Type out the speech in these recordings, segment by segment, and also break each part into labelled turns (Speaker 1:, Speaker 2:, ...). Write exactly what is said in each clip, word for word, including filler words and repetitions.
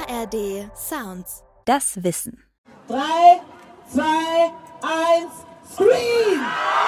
Speaker 1: A R D Sounds.
Speaker 2: Das Wissen.
Speaker 3: Drei, zwei, eins, Screen!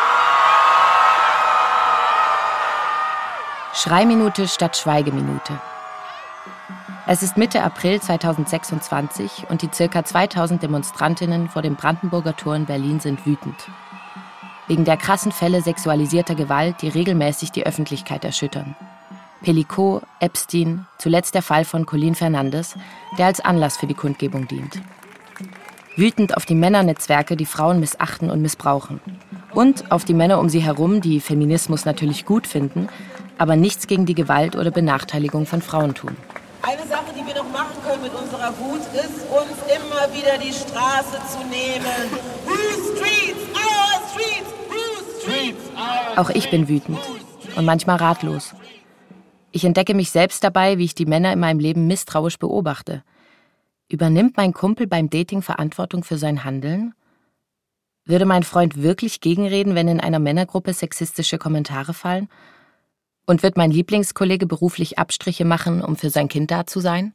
Speaker 4: Schreiminute statt Schweigeminute. Es ist Mitte April zweitausendsechsundzwanzig und die ca. zweitausend Demonstrantinnen vor dem Brandenburger Tor in Berlin sind wütend. Wegen der krassen Fälle sexualisierter Gewalt, die regelmäßig die Öffentlichkeit erschüttern. Pellicot, Epstein, zuletzt der Fall von Colin Fernandes, der als Anlass für die Kundgebung dient. Wütend auf die Männernetzwerke, die Frauen missachten und missbrauchen. Und auf die Männer um sie herum, die Feminismus natürlich gut finden, aber nichts gegen die Gewalt oder Benachteiligung von Frauen tun.
Speaker 3: Eine Sache, die wir noch machen können mit unserer Wut, ist, uns immer wieder die Straße zu nehmen. Whose streets? Our streets! Whose streets? Our
Speaker 4: Auch ich bin wütend und manchmal ratlos. Ich entdecke mich selbst dabei, wie ich die Männer in meinem Leben misstrauisch beobachte. Übernimmt mein Kumpel beim Dating Verantwortung für sein Handeln? Würde mein Freund wirklich gegenreden, wenn in einer Männergruppe sexistische Kommentare fallen? Und wird mein Lieblingskollege beruflich Abstriche machen, um für sein Kind da zu sein?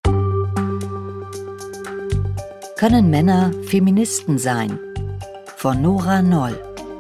Speaker 2: Können Männer Feministen sein? Von Nora Noll.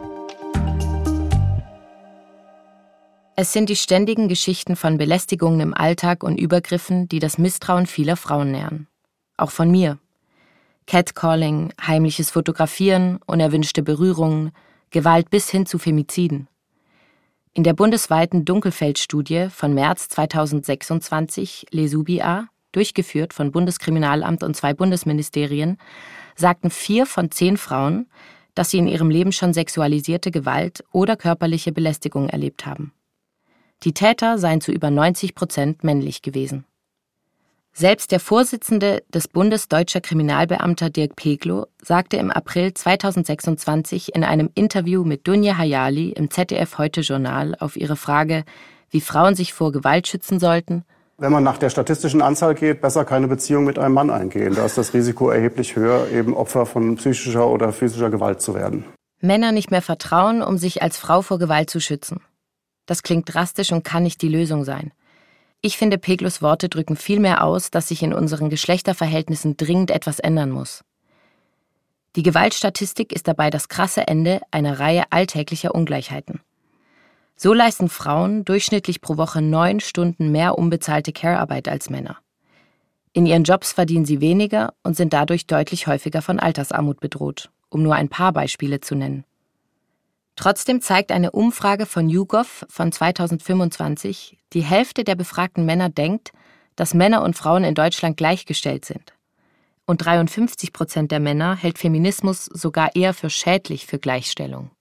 Speaker 4: Es sind die ständigen Geschichten von Belästigungen im Alltag und Übergriffen, die das Misstrauen vieler Frauen nähren. Auch von mir. Catcalling, heimliches Fotografieren, unerwünschte Berührungen, Gewalt bis hin zu Femiziden. In der bundesweiten Dunkelfeld-Studie von März zweitausendsechsundzwanzig, Lesubia, durchgeführt von Bundeskriminalamt und zwei Bundesministerien, sagten vier von zehn Frauen, dass sie in ihrem Leben schon sexualisierte Gewalt oder körperliche Belästigung erlebt haben. Die Täter seien zu über neunzig Prozent männlich gewesen. Selbst der Vorsitzende des Bundes Deutscher Kriminalbeamter Dirk Peglow sagte im April zweitausendsechsundzwanzig in einem Interview mit Dunja Hayali im Z D F-Heute-Journal auf ihre Frage, wie Frauen sich vor Gewalt schützen sollten:
Speaker 5: Wenn man nach der statistischen Anzahl geht, besser keine Beziehung mit einem Mann eingehen. Da ist das Risiko erheblich höher, eben Opfer von psychischer oder physischer Gewalt zu werden.
Speaker 4: Männer nicht mehr vertrauen, um sich als Frau vor Gewalt zu schützen. Das klingt drastisch und kann nicht die Lösung sein. Ich finde, Peglows Worte drücken viel mehr aus, dass sich in unseren Geschlechterverhältnissen dringend etwas ändern muss. Die Gewaltstatistik ist dabei das krasse Ende einer Reihe alltäglicher Ungleichheiten. So leisten Frauen durchschnittlich pro Woche neun Stunden mehr unbezahlte Care-Arbeit als Männer. In ihren Jobs verdienen sie weniger und sind dadurch deutlich häufiger von Altersarmut bedroht, um nur ein paar Beispiele zu nennen. Trotzdem zeigt eine Umfrage von YouGov von zweitausendfünfundzwanzig, die Hälfte der befragten Männer denkt, dass Männer und Frauen in Deutschland gleichgestellt sind. Und dreiundfünfzig Prozent der Männer hält Feminismus sogar eher für schädlich für Gleichstellung.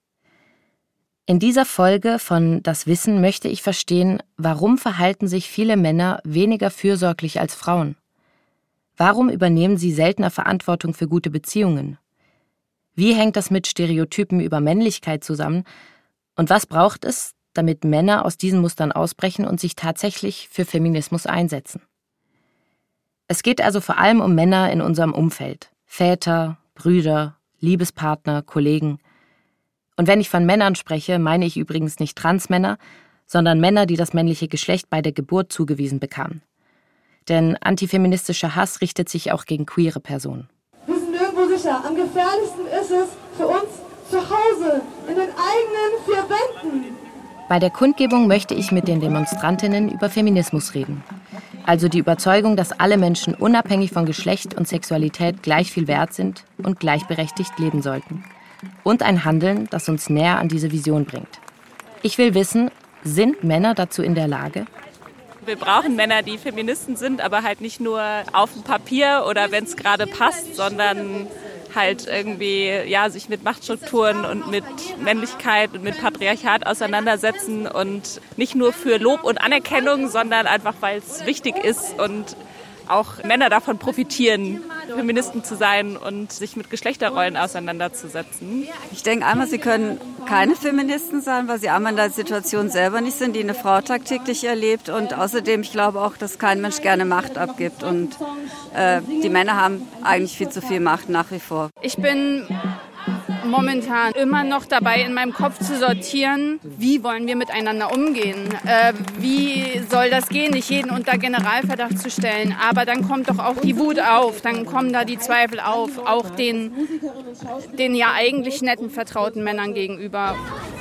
Speaker 4: In dieser Folge von Das Wissen möchte ich verstehen, warum verhalten sich viele Männer weniger fürsorglich als Frauen? Warum übernehmen sie seltener Verantwortung für gute Beziehungen? Wie hängt das mit Stereotypen über Männlichkeit zusammen? Und was braucht es, damit Männer aus diesen Mustern ausbrechen und sich tatsächlich für Feminismus einsetzen? Es geht also vor allem um Männer in unserem Umfeld. Väter, Brüder, Liebespartner, Kollegen. Und wenn ich von Männern spreche, meine ich übrigens nicht Transmänner, sondern Männer, die das männliche Geschlecht bei der Geburt zugewiesen bekamen. Denn antifeministischer Hass richtet sich auch gegen queere Personen.
Speaker 6: Am gefährlichsten ist es für uns zu Hause, in den eigenen vier Wänden.
Speaker 4: Bei der Kundgebung möchte ich mit den Demonstrantinnen über Feminismus reden. Also die Überzeugung, dass alle Menschen unabhängig von Geschlecht und Sexualität gleich viel wert sind und gleichberechtigt leben sollten. Und ein Handeln, das uns näher an diese Vision bringt. Ich will wissen, sind Männer dazu in der Lage?
Speaker 7: Wir brauchen Männer, die Feministen sind, aber halt nicht nur auf dem Papier oder wenn es gerade passt, sondern halt irgendwie ja, sich mit Machtstrukturen und mit Männlichkeit und mit Patriarchat auseinandersetzen und nicht nur für Lob und Anerkennung, sondern einfach, weil es wichtig ist und auch Männer davon profitieren, Feministen zu sein und sich mit Geschlechterrollen auseinanderzusetzen.
Speaker 8: Ich denke einmal, sie können keine Feministen sein, weil sie einmal in der Situation selber nicht sind, die eine Frau tagtäglich erlebt. Und außerdem, ich glaube auch, dass kein Mensch gerne Macht abgibt. Und äh, die Männer haben eigentlich viel zu viel Macht nach wie vor.
Speaker 9: Ich bin
Speaker 1: momentan immer noch dabei, in meinem Kopf zu sortieren, wie wollen wir miteinander umgehen? Äh, wie soll das gehen, nicht jeden unter Generalverdacht zu stellen? Aber dann kommt doch auch die Wut auf, dann kommen da die Zweifel auf, auch den, den ja eigentlich netten, vertrauten Männern gegenüber.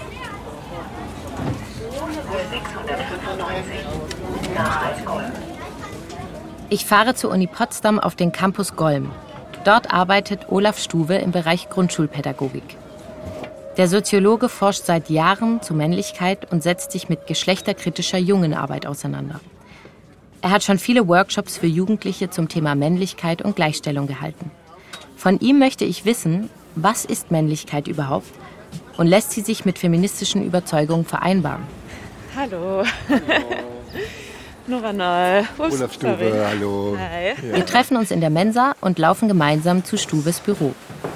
Speaker 4: Ich fahre zur Uni Potsdam auf den Campus Golm. Dort arbeitet Olaf Stuwe im Bereich Grundschulpädagogik. Der Soziologe forscht seit Jahren zu Männlichkeit und setzt sich mit geschlechterkritischer Jungenarbeit auseinander. Er hat schon viele Workshops für Jugendliche zum Thema Männlichkeit und Gleichstellung gehalten. Von ihm möchte ich wissen, was ist Männlichkeit überhaupt und lässt sie sich mit feministischen Überzeugungen vereinbaren?
Speaker 9: Hallo. Nora Noll.
Speaker 10: Olaf Stuwe, hallo.
Speaker 9: Hi.
Speaker 4: Ja. Wir treffen uns in der Mensa und laufen gemeinsam zu Stuwes Büro.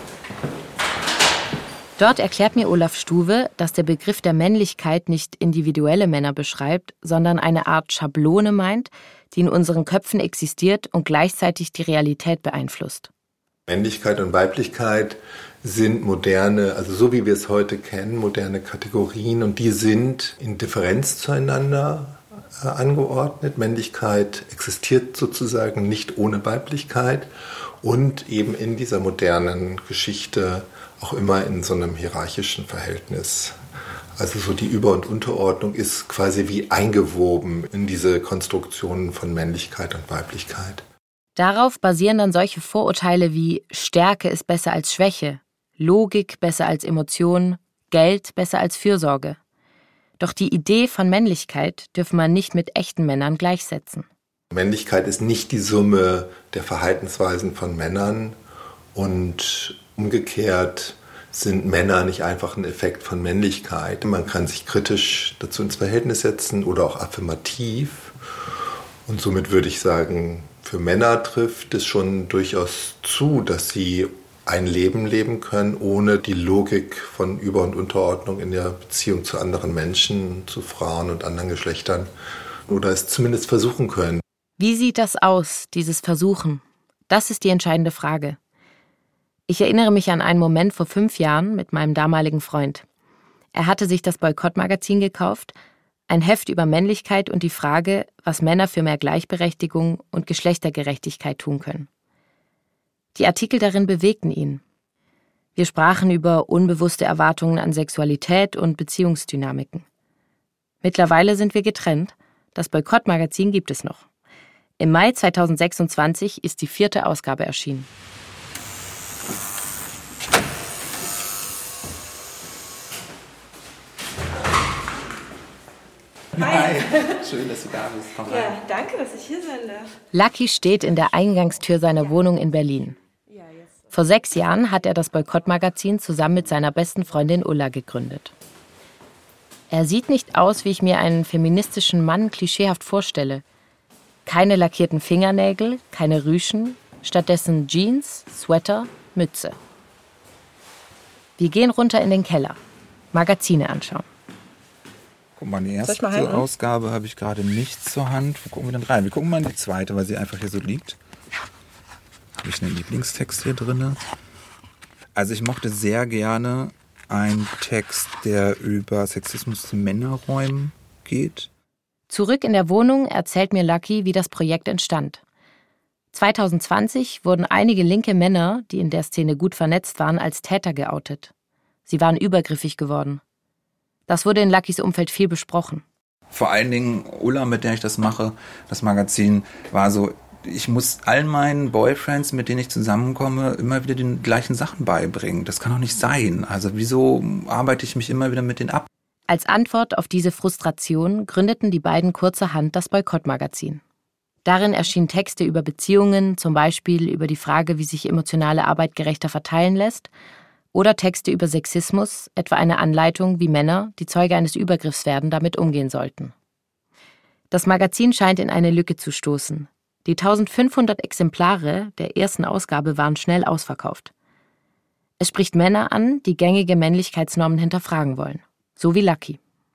Speaker 4: Dort erklärt mir Olaf Stuwe, dass der Begriff der Männlichkeit nicht individuelle Männer beschreibt, sondern eine Art Schablone meint, die in unseren Köpfen existiert und gleichzeitig die Realität beeinflusst.
Speaker 10: Männlichkeit und Weiblichkeit sind moderne, also so wie wir es heute kennen, moderne Kategorien und die sind in Differenz zueinander äh, angeordnet. Männlichkeit existiert sozusagen nicht ohne Weiblichkeit und eben in dieser modernen Geschichte auch immer in so einem hierarchischen Verhältnis. Also so die Über- und Unterordnung ist quasi wie eingewoben in diese Konstruktionen von Männlichkeit und Weiblichkeit.
Speaker 4: Darauf basieren dann solche Vorurteile wie Stärke ist besser als Schwäche, Logik besser als Emotion, Geld besser als Fürsorge. Doch die Idee von Männlichkeit dürfe man nicht mit echten Männern gleichsetzen.
Speaker 10: Männlichkeit ist nicht die Summe der Verhaltensweisen von Männern und umgekehrt sind Männer nicht einfach ein Effekt von Männlichkeit. Man kann sich kritisch dazu ins Verhältnis setzen oder auch affirmativ. Und somit würde ich sagen, für Männer trifft es schon durchaus zu, dass sie ein Leben leben können, ohne die Logik von Über- und Unterordnung in der Beziehung zu anderen Menschen, zu Frauen und anderen Geschlechtern, oder es zumindest versuchen können.
Speaker 4: Wie sieht das aus, dieses Versuchen? Das ist die entscheidende Frage. Ich erinnere mich an einen Moment vor fünf Jahren mit meinem damaligen Freund. Er hatte sich das Boykott-Magazin gekauft, ein Heft über Männlichkeit und die Frage, was Männer für mehr Gleichberechtigung und Geschlechtergerechtigkeit tun können. Die Artikel darin bewegten ihn. Wir sprachen über unbewusste Erwartungen an Sexualität und Beziehungsdynamiken. Mittlerweile sind wir getrennt. Das Boykott-Magazin gibt es noch. Im Mai zweitausendsechsundzwanzig ist die vierte Ausgabe erschienen.
Speaker 11: Hi. Schön, dass du da bist. Komm rein.
Speaker 9: Ja, danke, dass ich hier sein darf.
Speaker 4: Lucky steht in der Eingangstür seiner Wohnung in Berlin. Vor sechs Jahren hat er das Boykott-Magazin zusammen mit seiner besten Freundin Ulla gegründet. Er sieht nicht aus, wie ich mir einen feministischen Mann klischeehaft vorstelle. Keine lackierten Fingernägel, keine Rüschen, stattdessen Jeans, Sweater, Mütze. Wir gehen runter in den Keller, Magazine anschauen.
Speaker 11: Guck mal, die erste Ausgabe habe ich gerade nicht zur Hand. Wo gucken wir denn rein? Wir gucken mal in die zweite, weil sie einfach hier so liegt. Habe ich einen Lieblingstext hier drin? Also ich mochte sehr gerne einen Text, der über Sexismus in Männerräumen geht.
Speaker 4: Zurück in der Wohnung erzählt mir Lucky, wie das Projekt entstand. zweitausendzwanzig wurden einige linke Männer, die in der Szene gut vernetzt waren, als Täter geoutet. Sie waren übergriffig geworden. Das wurde in Luckys Umfeld viel besprochen.
Speaker 11: Vor allen Dingen Ulla, mit der ich das mache, das Magazin, war so, ich muss all meinen Boyfriends, mit denen ich zusammenkomme, immer wieder die gleichen Sachen beibringen. Das kann doch nicht sein. Also wieso arbeite ich mich immer wieder mit denen ab?
Speaker 4: Als Antwort auf diese Frustration gründeten die beiden kurzerhand das Boykott-Magazin. Darin erschienen Texte über Beziehungen, zum Beispiel über die Frage, wie sich emotionale Arbeit gerechter verteilen lässt, oder Texte über Sexismus, etwa eine Anleitung, wie Männer, die Zeuge eines Übergriffs werden, damit umgehen sollten. Das Magazin scheint in eine Lücke zu stoßen. Die eintausendfünfhundert Exemplare der ersten Ausgabe waren schnell ausverkauft. Es spricht Männer an, die gängige Männlichkeitsnormen hinterfragen wollen. So wie Lucky.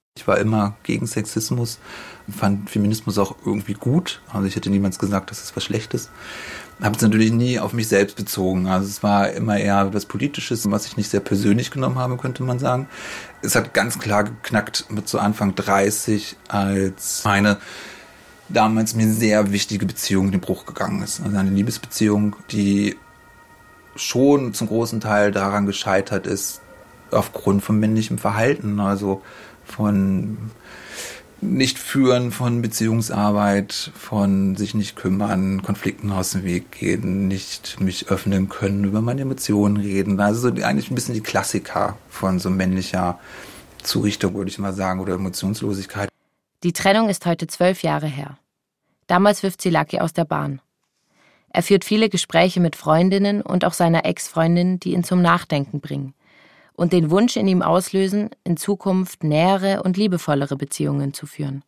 Speaker 11: Ich war immer gegen Sexismus, fand Feminismus auch irgendwie gut. Also ich hätte niemals gesagt, dass es was Schlechtes. Habe es natürlich nie auf mich selbst bezogen. Also es war immer eher etwas Politisches, was ich nicht sehr persönlich genommen habe, könnte man sagen. Es hat ganz klar geknackt mit so Anfang dreißig, als eine damals mir sehr wichtige Beziehung in den Bruch gegangen ist. Also eine Liebesbeziehung, die schon zum großen Teil daran gescheitert ist, aufgrund von männlichem Verhalten. Also von Nicht-Führen von Beziehungsarbeit, von sich nicht kümmern, Konflikten aus dem Weg gehen, nicht mich öffnen können, über meine Emotionen reden. Also so eigentlich ein bisschen die Klassiker von so männlicher Zurichtung, würde ich mal sagen, oder Emotionslosigkeit.
Speaker 4: Die Trennung ist heute zwölf Jahre her. Damals wirft sie Lucky aus der Bahn. Er führt viele Gespräche mit Freundinnen und auch seiner Ex-Freundin, die ihn zum Nachdenken bringen und den Wunsch in ihm auslösen, in Zukunft nähere und liebevollere Beziehungen zu führen.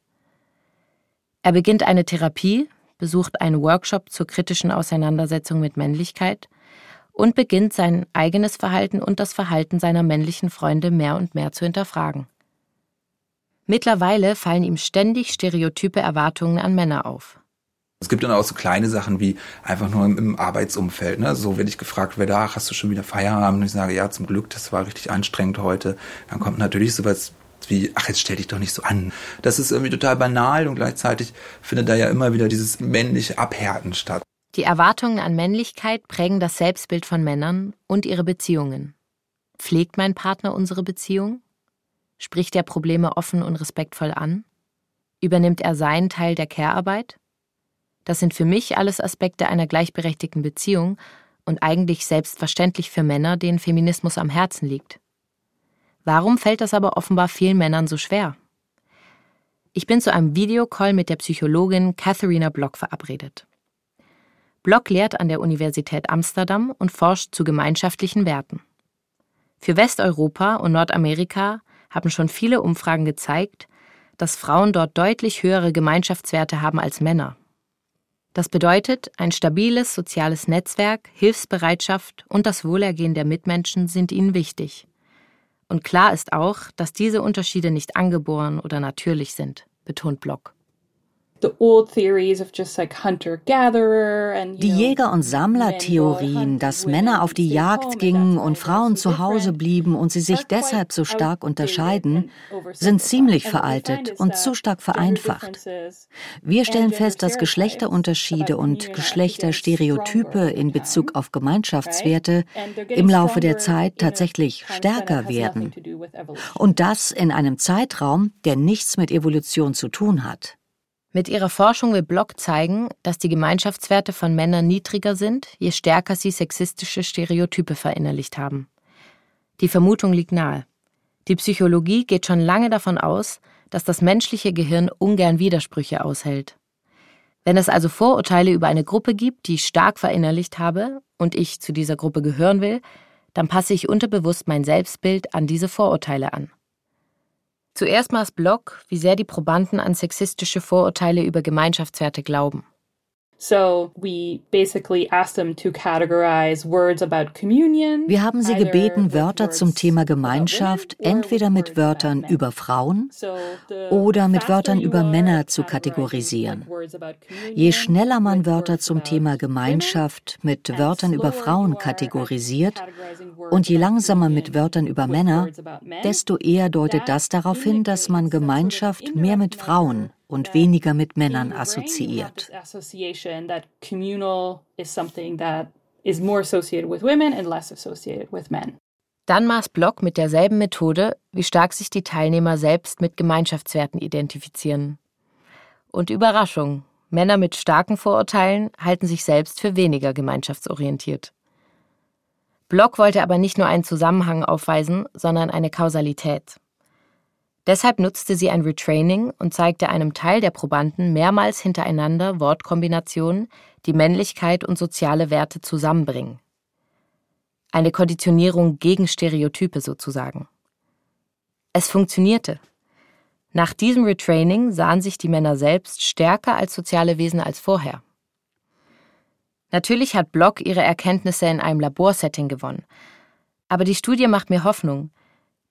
Speaker 4: Er beginnt eine Therapie, besucht einen Workshop zur kritischen Auseinandersetzung mit Männlichkeit und beginnt sein eigenes Verhalten und das Verhalten seiner männlichen Freunde mehr und mehr zu hinterfragen. Mittlerweile fallen ihm ständig stereotype Erwartungen an Männer auf.
Speaker 11: Es gibt dann auch so kleine Sachen wie einfach nur im, im Arbeitsumfeld. Ne? So, wenn ich gefragt werde, ach, hast du schon wieder Feierabend? Und ich sage, ja, zum Glück, das war richtig anstrengend heute. Dann kommt natürlich sowas wie, ach, jetzt stell dich doch nicht so an. Das ist irgendwie total banal und gleichzeitig findet da ja immer wieder dieses männliche Abhärten statt.
Speaker 4: Die Erwartungen an Männlichkeit prägen das Selbstbild von Männern und ihre Beziehungen. Pflegt mein Partner unsere Beziehung? Spricht er Probleme offen und respektvoll an? Übernimmt er seinen Teil der Care-Arbeit? Das sind für mich alles Aspekte einer gleichberechtigten Beziehung und eigentlich selbstverständlich für Männer, denen Feminismus am Herzen liegt. Warum fällt das aber offenbar vielen Männern so schwer? Ich bin zu einem Videocall mit der Psychologin Katharina Block verabredet. Block lehrt an der Universität Amsterdam und forscht zu gemeinschaftlichen Werten. Für Westeuropa und Nordamerika haben schon viele Umfragen gezeigt, dass Frauen dort deutlich höhere Gemeinschaftswerte haben als Männer. Das bedeutet, ein stabiles soziales Netzwerk, Hilfsbereitschaft und das Wohlergehen der Mitmenschen sind ihnen wichtig. Und klar ist auch, dass diese Unterschiede nicht angeboren oder natürlich sind, betont Block.
Speaker 2: Die Jäger- und Sammlertheorien, dass Männer auf die Jagd gingen und Frauen zu Hause blieben und sie sich deshalb so stark unterscheiden, sind ziemlich veraltet und zu stark vereinfacht. Wir stellen fest, dass Geschlechterunterschiede und Geschlechterstereotype in Bezug auf Gemeinschaftswerte im Laufe der Zeit tatsächlich stärker werden. Und das in einem Zeitraum, der nichts mit Evolution zu tun hat.
Speaker 4: Mit ihrer Forschung will Block zeigen, dass die Gemeinschaftswerte von Männern niedriger sind, je stärker sie sexistische Stereotype verinnerlicht haben. Die Vermutung liegt nahe. Die Psychologie geht schon lange davon aus, dass das menschliche Gehirn ungern Widersprüche aushält. Wenn es also Vorurteile über eine Gruppe gibt, die ich stark verinnerlicht habe und ich zu dieser Gruppe gehören will, dann passe ich unterbewusst mein Selbstbild an diese Vorurteile an. Zuerst maß Block, wie sehr die Probanden an sexistische Vorurteile über Gemeinschaftswerte glauben.
Speaker 2: Wir haben sie gebeten, Wörter zum Thema Gemeinschaft entweder mit Wörtern über Frauen oder mit Wörtern über Männer zu kategorisieren. Je schneller man Wörter zum Thema Gemeinschaft mit Wörtern über Frauen kategorisiert und je langsamer mit Wörtern über Männer, desto eher deutet das darauf hin, dass man Gemeinschaft mehr mit Frauen und weniger mit Männern assoziiert.
Speaker 4: Dann maß Block mit derselben Methode, wie stark sich die Teilnehmer selbst mit Gemeinschaftswerten identifizieren. Und Überraschung, Männer mit starken Vorurteilen halten sich selbst für weniger gemeinschaftsorientiert. Block wollte aber nicht nur einen Zusammenhang aufweisen, sondern eine Kausalität. Deshalb nutzte sie ein Retraining und zeigte einem Teil der Probanden mehrmals hintereinander Wortkombinationen, die Männlichkeit und soziale Werte zusammenbringen. Eine Konditionierung gegen Stereotype sozusagen. Es funktionierte. Nach diesem Retraining sahen sich die Männer selbst stärker als soziale Wesen als vorher. Natürlich hat Block ihre Erkenntnisse in einem Laborsetting gewonnen. Aber die Studie macht mir Hoffnung.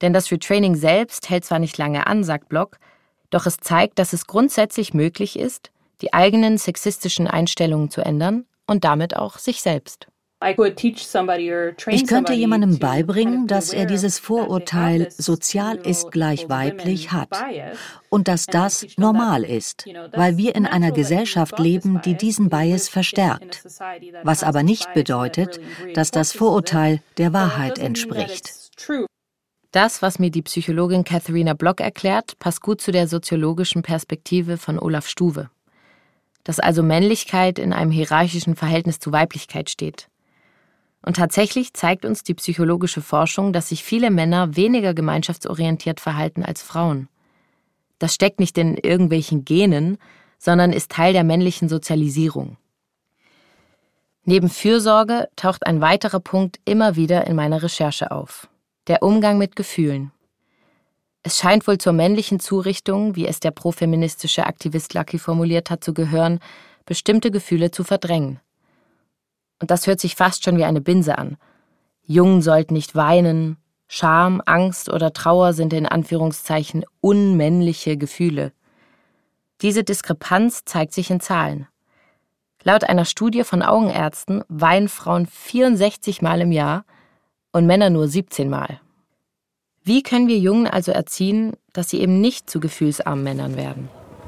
Speaker 4: Denn das Retraining selbst hält zwar nicht lange an, sagt Block, doch es zeigt, dass es grundsätzlich möglich ist, die eigenen sexistischen Einstellungen zu ändern und damit auch sich selbst.
Speaker 2: Ich könnte jemandem beibringen, dass er dieses Vorurteil sozial ist gleich weiblich hat und dass das normal ist, weil wir in einer Gesellschaft leben, die diesen Bias verstärkt, was aber nicht bedeutet, dass das Vorurteil der Wahrheit entspricht.
Speaker 4: Das, was mir die Psychologin Katharina Block erklärt, passt gut zu der soziologischen Perspektive von Olaf Stuwe. Dass also Männlichkeit in einem hierarchischen Verhältnis zu Weiblichkeit steht. Und tatsächlich zeigt uns die psychologische Forschung, dass sich viele Männer weniger gemeinschaftsorientiert verhalten als Frauen. Das steckt nicht in irgendwelchen Genen, sondern ist Teil der männlichen Sozialisierung. Neben Fürsorge taucht ein weiterer Punkt immer wieder in meiner Recherche auf: der Umgang mit Gefühlen. Es scheint wohl zur männlichen Zurichtung, wie es der profeministische Aktivist Lucky formuliert hat, zu gehören, bestimmte Gefühle zu verdrängen. Und das hört sich fast schon wie eine Binse an. Jungen sollten nicht weinen, Scham, Angst oder Trauer sind in Anführungszeichen unmännliche Gefühle. Diese Diskrepanz zeigt sich in Zahlen. Laut einer Studie von Augenärzten weinen Frauen vierundsechzig Mal im Jahr und Männer nur siebzehn Mal. Wie können wir Jungen also erziehen, dass sie eben nicht zu gefühlsarmen Männern werden?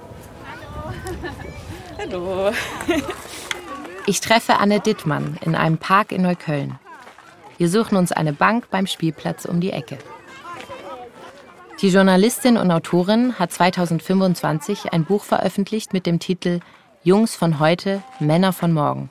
Speaker 7: Hallo.
Speaker 4: Ich treffe Anne Dittmann in einem Park in Neukölln. Wir suchen uns eine Bank beim Spielplatz um die Ecke. Die Journalistin und Autorin hat zweitausendfünfundzwanzig ein Buch veröffentlicht mit dem Titel »Jungs von heute, Männer von morgen«.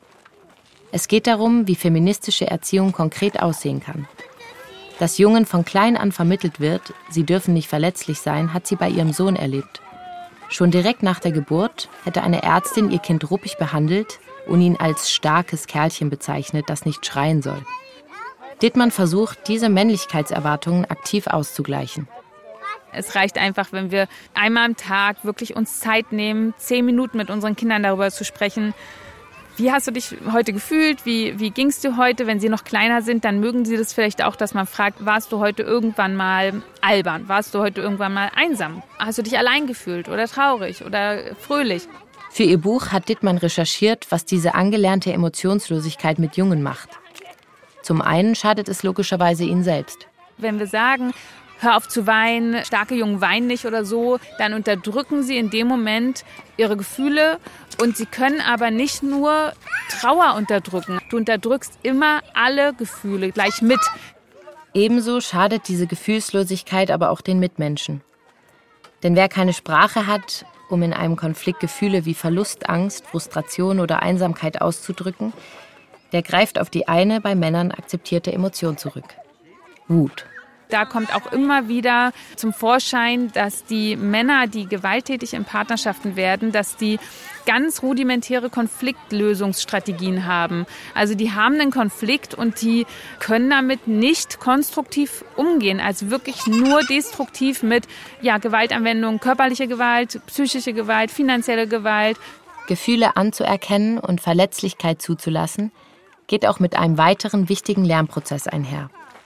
Speaker 4: Es geht darum, wie feministische Erziehung konkret aussehen kann. Dass Jungen von klein an vermittelt wird, sie dürfen nicht verletzlich sein, hat sie bei ihrem Sohn erlebt. Schon direkt nach der Geburt hätte eine Ärztin ihr Kind ruppig behandelt und ihn als starkes Kerlchen bezeichnet, das nicht schreien soll. Dittmann versucht, diese Männlichkeitserwartungen aktiv auszugleichen.
Speaker 12: Es reicht einfach, wenn wir einmal am Tag wirklich uns Zeit nehmen, zehn Minuten mit unseren Kindern darüber zu sprechen. Wie hast du dich heute gefühlt? Wie, wie ging es dir heute? Wenn sie noch kleiner sind, dann mögen sie das vielleicht auch, dass man fragt, warst du heute irgendwann mal albern? Warst du heute irgendwann mal einsam? Hast du dich allein gefühlt oder traurig oder fröhlich?
Speaker 4: Für ihr Buch hat Dittmann recherchiert, was diese angelernte Emotionslosigkeit mit Jungen macht. Zum einen schadet es logischerweise ihnen selbst.
Speaker 12: Wenn wir sagen, hör auf zu weinen, starke Jungen weinen nicht oder so, dann unterdrücken sie in dem Moment ihre Gefühle und sie können aber nicht nur Trauer unterdrücken. Du unterdrückst immer alle Gefühle gleich mit.
Speaker 4: Ebenso schadet diese Gefühlslosigkeit aber auch den Mitmenschen. Denn wer keine Sprache hat, um in einem Konflikt Gefühle wie Verlust, Angst, Frustration oder Einsamkeit auszudrücken, der greift auf die eine bei Männern akzeptierte Emotion zurück: Wut.
Speaker 12: Da kommt auch immer wieder zum Vorschein, dass die Männer, die gewalttätig in Partnerschaften werden, dass die ganz rudimentäre Konfliktlösungsstrategien haben. Also die haben einen Konflikt und die können damit nicht konstruktiv umgehen, also wirklich nur destruktiv mit ja, Gewaltanwendung, körperliche Gewalt, psychische Gewalt, finanzielle Gewalt.
Speaker 4: Gefühle anzuerkennen und Verletzlichkeit zuzulassen, geht auch mit einem weiteren wichtigen Lernprozess einher.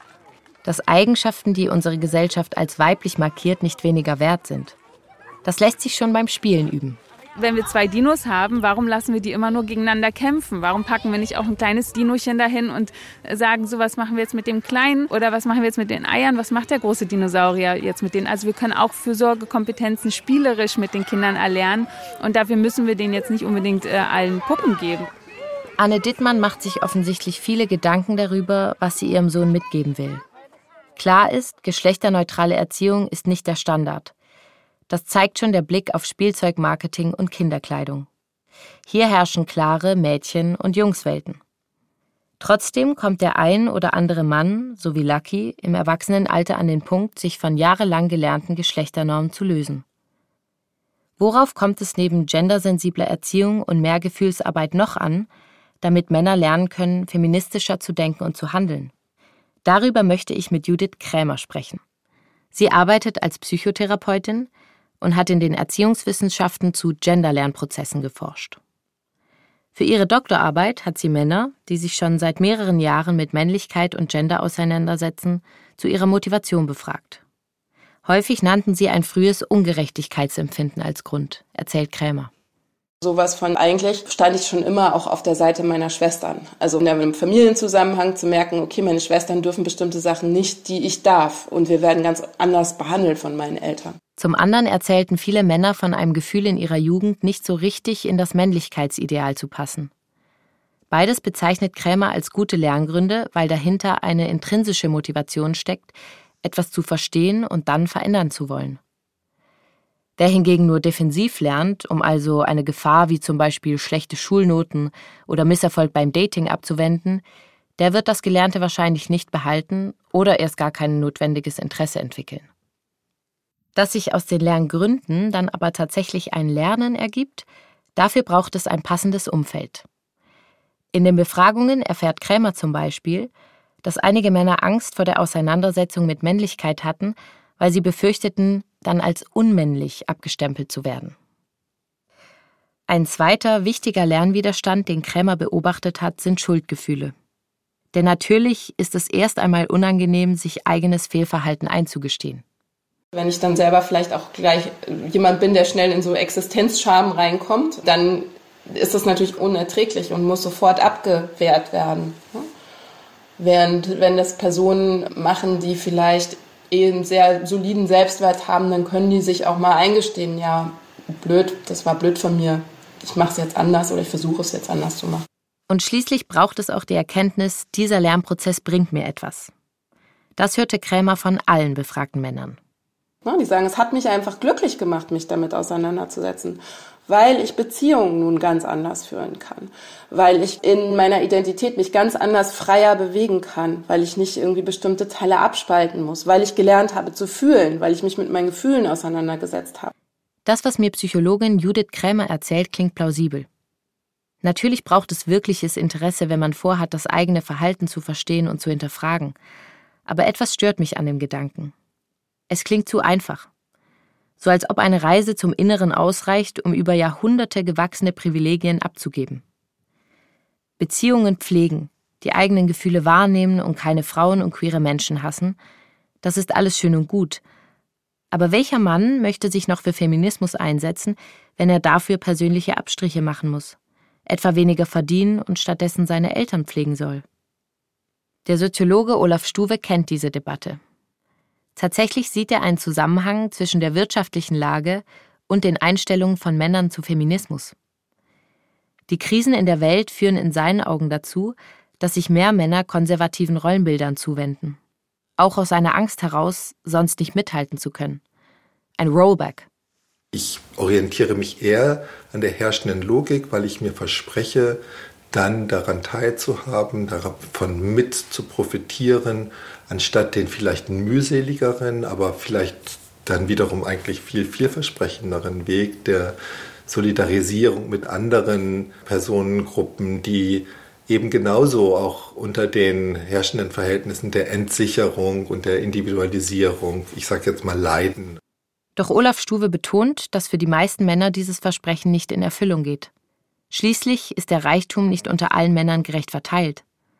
Speaker 4: Dass Eigenschaften, die unsere Gesellschaft als weiblich markiert, nicht weniger wert sind. Das lässt sich schon beim Spielen üben.
Speaker 12: Wenn wir zwei Dinos haben, warum lassen wir die immer nur gegeneinander kämpfen? Warum packen wir nicht auch ein kleines Dinochen dahin und sagen, so was machen wir jetzt mit dem Kleinen oder was machen wir jetzt mit den Eiern? Was macht der große Dinosaurier jetzt mit denen? Also wir können auch Fürsorgekompetenzen spielerisch mit den Kindern erlernen und dafür müssen wir denen jetzt nicht unbedingt äh, allen Puppen geben.
Speaker 4: Anne Dittmann macht sich offensichtlich viele Gedanken darüber, was sie ihrem Sohn mitgeben will. Klar ist, geschlechterneutrale Erziehung ist nicht der Standard. Das zeigt schon der Blick auf Spielzeugmarketing und Kinderkleidung. Hier herrschen klare Mädchen- und Jungswelten. Trotzdem kommt der ein oder andere Mann, so wie Lucky, im Erwachsenenalter an den Punkt, sich von jahrelang gelernten Geschlechternormen zu lösen. Worauf kommt es neben gendersensibler Erziehung und mehr Gefühlsarbeit noch an, damit Männer lernen können, feministischer zu denken und zu handeln? Darüber möchte ich mit Judith Krämer sprechen. Sie arbeitet als Psychotherapeutin und hat in den Erziehungswissenschaften zu Genderlernprozessen geforscht. Für ihre Doktorarbeit hat sie Männer, die sich schon seit mehreren Jahren mit Männlichkeit und Gender auseinandersetzen, zu ihrer Motivation befragt. Häufig nannten sie ein frühes Ungerechtigkeitsempfinden als Grund, erzählt Krämer.
Speaker 13: Sowas von, eigentlich stand ich schon immer auch auf der Seite meiner Schwestern. Also in einem Familienzusammenhang zu merken, okay, meine Schwestern dürfen bestimmte Sachen nicht, die ich darf. Und wir werden ganz anders behandelt von meinen Eltern.
Speaker 4: Zum anderen erzählten viele Männer von einem Gefühl in ihrer Jugend, nicht so richtig in das Männlichkeitsideal zu passen. Beides bezeichnet Krämer als gute Lerngründe, weil dahinter eine intrinsische Motivation steckt, etwas zu verstehen und dann verändern zu wollen. Wer hingegen nur defensiv lernt, um also eine Gefahr wie zum Beispiel schlechte Schulnoten oder Misserfolg beim Dating abzuwenden, der wird das Gelernte wahrscheinlich nicht behalten oder erst gar kein notwendiges Interesse entwickeln. Dass sich aus den Lerngründen dann aber tatsächlich ein Lernen ergibt, dafür braucht es ein passendes Umfeld. In den Befragungen erfährt Krämer zum Beispiel, dass einige Männer Angst vor der Auseinandersetzung mit Männlichkeit hatten, weil sie befürchteten, dann als unmännlich abgestempelt zu werden. Ein zweiter wichtiger Lernwiderstand, den Krämer beobachtet hat, sind Schuldgefühle. Denn natürlich ist es erst einmal unangenehm, sich eigenes Fehlverhalten einzugestehen.
Speaker 13: Wenn ich dann selber vielleicht auch gleich jemand bin, der schnell in so Existenzscham reinkommt, dann ist das natürlich unerträglich und muss sofort abgewehrt werden. Während wenn das Personen machen, die vielleicht einen sehr soliden Selbstwert haben, dann können die sich auch mal eingestehen, ja, blöd, das war blöd von mir, ich mache es jetzt anders oder ich versuche es jetzt anders zu machen.
Speaker 4: Und schließlich braucht es auch die Erkenntnis, dieser Lernprozess bringt mir etwas. Das hörte Krämer von allen befragten Männern.
Speaker 13: Ja, die sagen, es hat mich einfach glücklich gemacht, mich damit auseinanderzusetzen, weil ich Beziehungen nun ganz anders führen kann, weil ich in meiner Identität mich ganz anders freier bewegen kann, weil ich nicht irgendwie bestimmte Teile abspalten muss, weil ich gelernt habe zu fühlen, weil ich mich mit meinen Gefühlen auseinandergesetzt habe.
Speaker 4: Das, was mir Psychologin Judith Krämer erzählt, klingt plausibel. Natürlich braucht es wirkliches Interesse, wenn man vorhat, das eigene Verhalten zu verstehen und zu hinterfragen. Aber etwas stört mich an dem Gedanken. Es klingt zu einfach. So als ob eine Reise zum Inneren ausreicht, um über Jahrhunderte gewachsene Privilegien abzugeben. Beziehungen pflegen, die eigenen Gefühle wahrnehmen und keine Frauen und queere Menschen hassen, das ist alles schön und gut. Aber welcher Mann möchte sich noch für Feminismus einsetzen, wenn er dafür persönliche Abstriche machen muss, etwa weniger verdienen und stattdessen seine Eltern pflegen soll? Der Soziologe Olaf Stuwe kennt diese Debatte. Tatsächlich sieht er einen Zusammenhang zwischen der wirtschaftlichen Lage und den Einstellungen von Männern zu Feminismus. Die Krisen in der Welt führen in seinen Augen dazu, dass sich mehr Männer konservativen Rollenbildern zuwenden. Auch aus einer Angst heraus, sonst nicht mithalten zu können. Ein Rollback.
Speaker 10: Ich orientiere mich eher an der herrschenden Logik, weil ich mir verspreche, dann daran teilzuhaben, davon mit zu profitieren, anstatt den vielleicht mühseligeren, aber vielleicht dann wiederum eigentlich viel vielversprechenderen Weg der Solidarisierung mit anderen Personengruppen, die eben genauso auch unter den herrschenden Verhältnissen der Entsicherung und der Individualisierung, ich sage jetzt mal, leiden.
Speaker 4: Doch Olaf Stuwe betont, dass für die meisten Männer dieses Versprechen nicht in Erfüllung geht. Schließlich ist der Reichtum nicht unter allen Männern gerecht verteilt.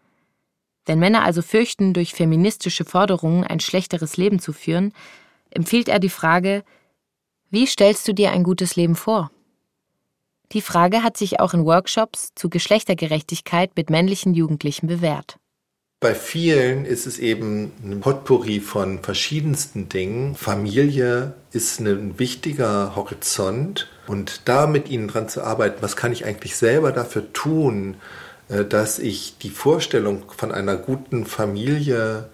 Speaker 4: Wenn Männer also fürchten, durch feministische Forderungen ein schlechteres Leben zu führen, empfiehlt er die Frage: Wie stellst du dir ein gutes Leben vor? Die Frage hat sich auch in Workshops zu Geschlechtergerechtigkeit mit männlichen Jugendlichen bewährt.
Speaker 10: Bei vielen ist es eben ein Potpourri von verschiedensten Dingen. Familie ist ein wichtiger Horizont und da mit ihnen dran zu arbeiten, was kann ich eigentlich selber dafür tun, dass ich die Vorstellung von einer guten Familie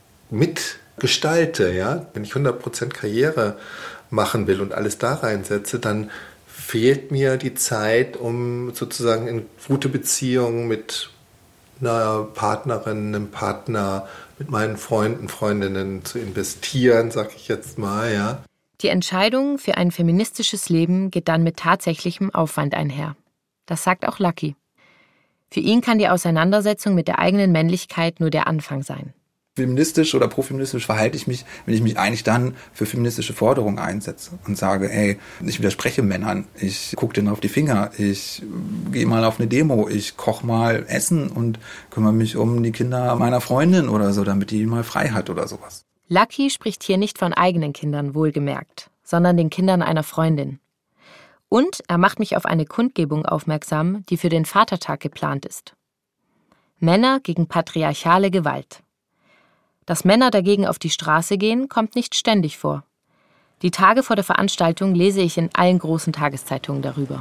Speaker 10: mitgestalte. Ja? Wenn ich hundert Prozent Karriere machen will und alles da reinsetze, dann fehlt mir die Zeit, um sozusagen in gute Beziehungen mit einer Partnerin, einem Partner, mit meinen Freunden, Freundinnen zu investieren, sag ich jetzt mal, ja.
Speaker 4: Die Entscheidung für ein feministisches Leben geht dann mit tatsächlichem Aufwand einher. Das sagt auch Lucky. Für ihn kann die Auseinandersetzung mit der eigenen Männlichkeit nur der Anfang sein.
Speaker 11: Feministisch oder profeministisch verhalte ich mich, wenn ich mich eigentlich dann für feministische Forderungen einsetze und sage, ey, ich widerspreche Männern, ich gucke denen auf die Finger, ich gehe mal auf eine Demo, ich koche mal Essen und kümmere mich um die Kinder meiner Freundin oder so, damit die mal frei hat oder sowas.
Speaker 4: Lucky spricht hier nicht von eigenen Kindern, wohlgemerkt, sondern den Kindern einer Freundin. Und er macht mich auf eine Kundgebung aufmerksam, die für den Vatertag geplant ist. Männer gegen patriarchale Gewalt. Dass Männer dagegen auf die Straße gehen, kommt nicht ständig vor. Die Tage vor der Veranstaltung lese ich in allen großen Tageszeitungen darüber.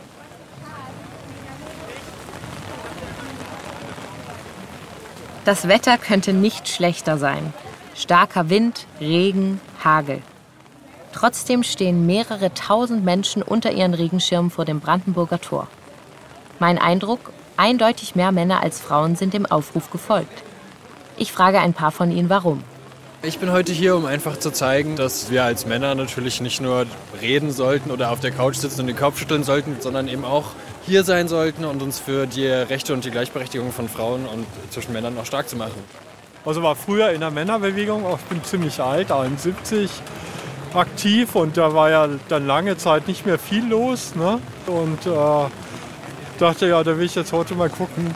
Speaker 4: Das Wetter könnte nicht schlechter sein. Starker Wind, Regen, Hagel. Trotzdem stehen mehrere tausend Menschen unter ihren Regenschirmen vor dem Brandenburger Tor. Mein Eindruck, eindeutig mehr Männer als Frauen sind dem Aufruf gefolgt. Ich frage ein paar von ihnen, warum.
Speaker 14: Ich bin heute hier, um einfach zu zeigen, dass wir als Männer natürlich nicht nur reden sollten oder auf der Couch sitzen und den Kopf schütteln sollten, sondern eben auch hier sein sollten und uns für die Rechte und die Gleichberechtigung von Frauen und zwischen Männern auch stark zu machen.
Speaker 15: Also war früher in der Männerbewegung, ich bin ziemlich alt, einundsiebzig, aktiv und da war ja dann lange Zeit nicht mehr viel los. Ne? Und äh, dachte, ja, da will ich jetzt heute mal gucken,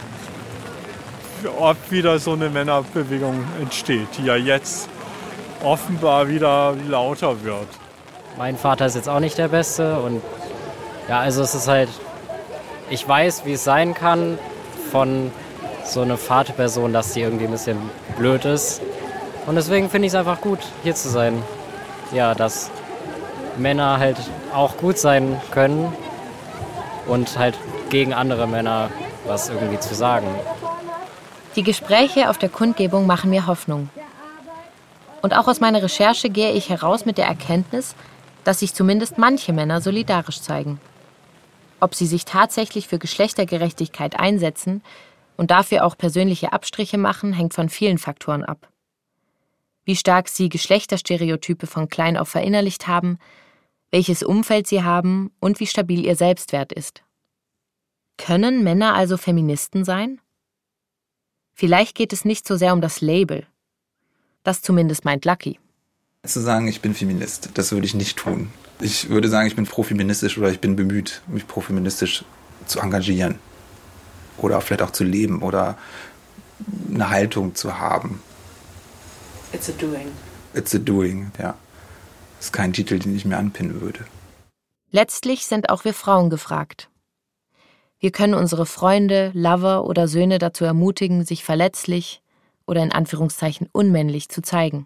Speaker 15: ob wieder so eine Männerbewegung entsteht, die ja jetzt offenbar wieder lauter wird.
Speaker 16: Mein Vater ist jetzt auch nicht der Beste und ja, also es ist halt, ich weiß, wie es sein kann von so einer Vaterperson, dass die irgendwie ein bisschen blöd ist und deswegen finde ich es einfach gut, hier zu sein. Ja, dass Männer halt auch gut sein können und halt gegen andere Männer was irgendwie zu sagen.
Speaker 4: Die Gespräche auf der Kundgebung machen mir Hoffnung. Und auch aus meiner Recherche gehe ich heraus mit der Erkenntnis, dass sich zumindest manche Männer solidarisch zeigen. Ob sie sich tatsächlich für Geschlechtergerechtigkeit einsetzen und dafür auch persönliche Abstriche machen, hängt von vielen Faktoren ab. Wie stark sie Geschlechterstereotype von klein auf verinnerlicht haben, welches Umfeld sie haben und wie stabil ihr Selbstwert ist. Können Männer also Feministen sein? Vielleicht geht es nicht so sehr um das Label. Das zumindest meint Lucky.
Speaker 11: Zu sagen, ich bin Feminist, das würde ich nicht tun. Ich würde sagen, ich bin profeministisch oder ich bin bemüht, mich profeministisch zu engagieren. Oder vielleicht auch zu leben oder eine Haltung zu haben.
Speaker 13: It's a doing.
Speaker 11: It's a doing, ja. Das ist kein Titel, den ich mir anpinnen würde.
Speaker 4: Letztlich sind auch wir Frauen gefragt. Wir können unsere Freunde, Lover oder Söhne dazu ermutigen, sich verletzlich oder in Anführungszeichen unmännlich zu zeigen.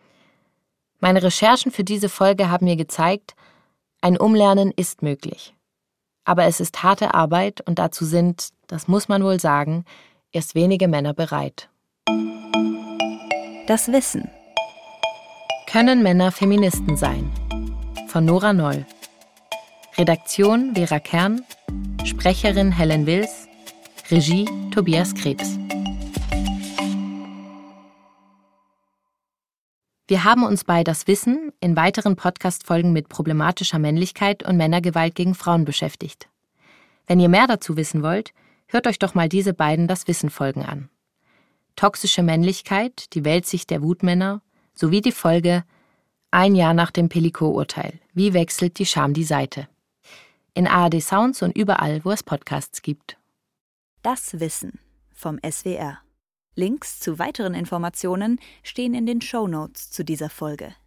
Speaker 4: Meine Recherchen für diese Folge haben mir gezeigt, ein Umlernen ist möglich. Aber es ist harte Arbeit und dazu sind, das muss man wohl sagen, erst wenige Männer bereit.
Speaker 2: Das Wissen.
Speaker 4: Können Männer Feministen sein? Von Nora Noll. Redaktion Vera Kern. Sprecherin Helen Wils. Regie Tobias Krebs. Wir haben uns bei Das Wissen in weiteren Podcast-Folgen mit problematischer Männlichkeit und Männergewalt gegen Frauen beschäftigt. Wenn ihr mehr dazu wissen wollt, hört euch doch mal diese beiden Das Wissen-Folgen an. Toxische Männlichkeit, die Weltsicht der Wutmänner, sowie die Folge Ein Jahr nach dem Pellico-Urteil. Wie wechselt die Scham die Seite? In A R D Sounds und überall, wo es Podcasts gibt.
Speaker 2: Das Wissen vom S W R. Links zu weiteren Informationen stehen in den Shownotes zu dieser Folge.